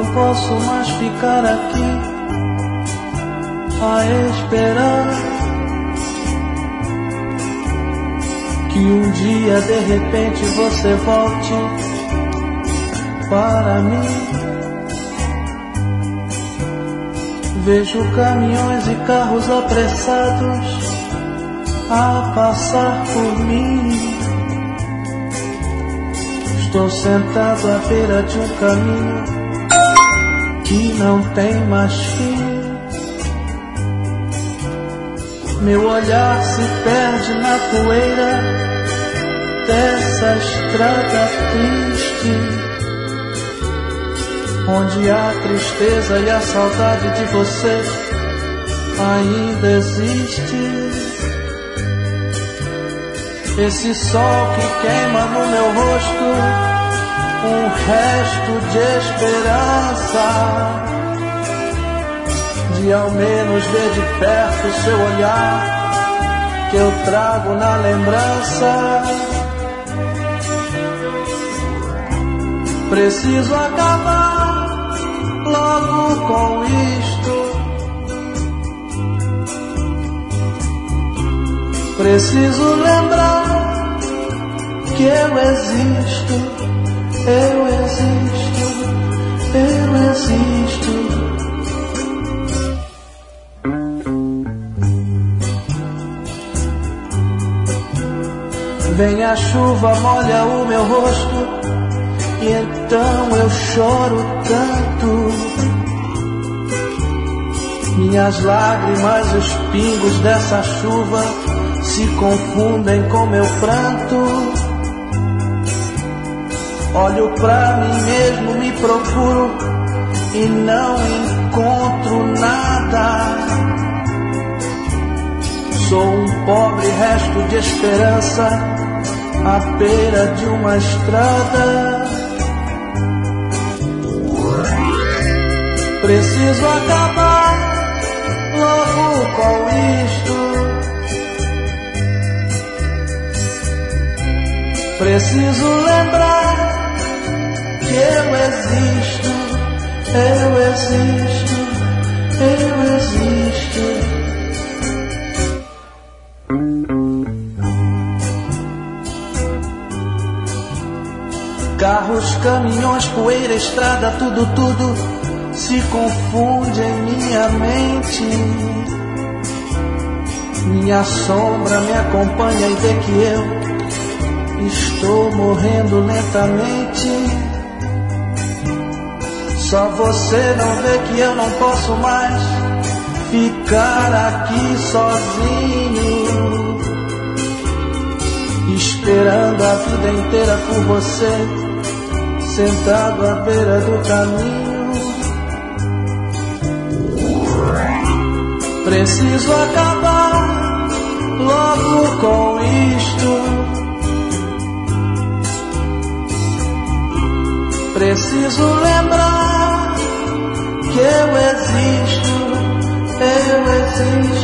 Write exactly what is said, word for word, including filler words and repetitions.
posso mais ficar aqui a esperar que um dia de repente você volte para mim. Vejo caminhões e carros apressados a passar por mim. Estou sentado à beira de um caminho que não tem mais fim. Meu olhar se perde na poeira dessa estrada triste, onde a tristeza e a saudade de você ainda existe. Esse sol que queima no meu rosto, um resto de esperança, de ao menos ver de perto o seu olhar que eu trago na lembrança. Preciso acabar logo com isto. Preciso lembrar que eu existo, eu existo, eu existo. Vem a chuva, molha o meu rosto, e então eu choro tanto. Minhas lágrimas, os pingos dessa chuva se confundem com meu pranto. Olho pra mim mesmo, me procuro e não encontro nada. Sou um pobre resto de esperança à beira de uma estrada. Preciso acabar logo com isto. Preciso lembrar que eu existo, eu existo, eu existo. Carros, caminhões, poeira, estrada, tudo, tudo se confunde em minha mente. Minha sombra me acompanha e vê que eu estou morrendo lentamente. Só você não vê que eu não posso mais ficar aqui sozinho, esperando a vida inteira por você, sentado à beira do caminho. Preciso acabar logo com isto. Preciso lembrar que eu existo, eu existo.